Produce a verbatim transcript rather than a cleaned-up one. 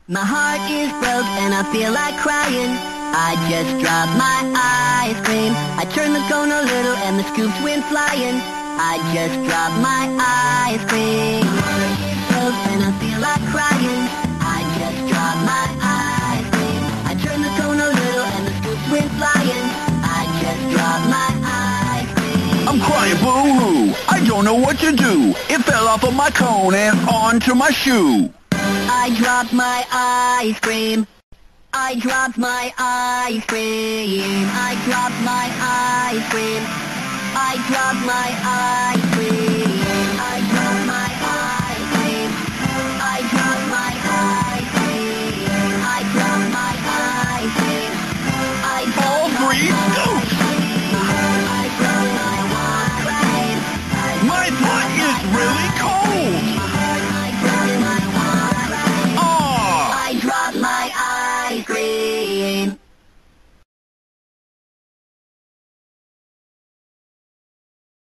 My heart is broke and I feel like crying. I just dropped my ice cream. I turned the cone a little and the scoops went flying. I just dropped my ice cream. My heart is broke and I feel like crying. I just dropped my ice cream. I turned the cone a little and the scoops went flying. I just dropped my ice cream. I'm crying boo-hoo. I don't know what to do. It fell off of my cone and onto my shoe. I dropped my ice cream. I dropped my ice cream. I dropped my ice cream. I dropped my ice cream.